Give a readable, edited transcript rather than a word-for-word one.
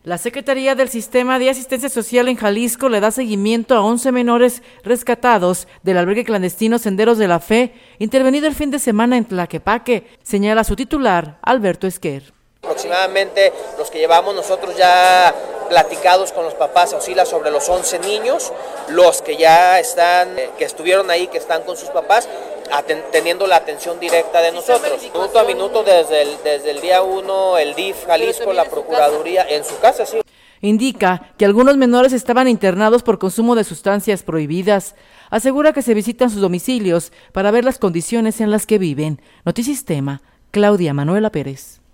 La Secretaría del Sistema de Asistencia Social en Jalisco le da seguimiento a 11 menores rescatados del albergue clandestino Senderos de la Fe, intervenido el fin de semana en Tlaquepaque, señala su titular, Alberto Esquer. Aproximadamente los que llevamos nosotros ya platicados con los papás oscila sobre los 11 niños, los que ya están, que estuvieron ahí, que están con sus papás, teniendo la atención directa de nosotros. Minuto a minuto desde el día 1, el DIF Jalisco, la Procuraduría, en su casa, sí. Indica que algunos menores estaban internados por consumo de sustancias prohibidas. Asegura que se visitan sus domicilios para ver las condiciones en las que viven. Notisistema, Claudia Manuela Pérez.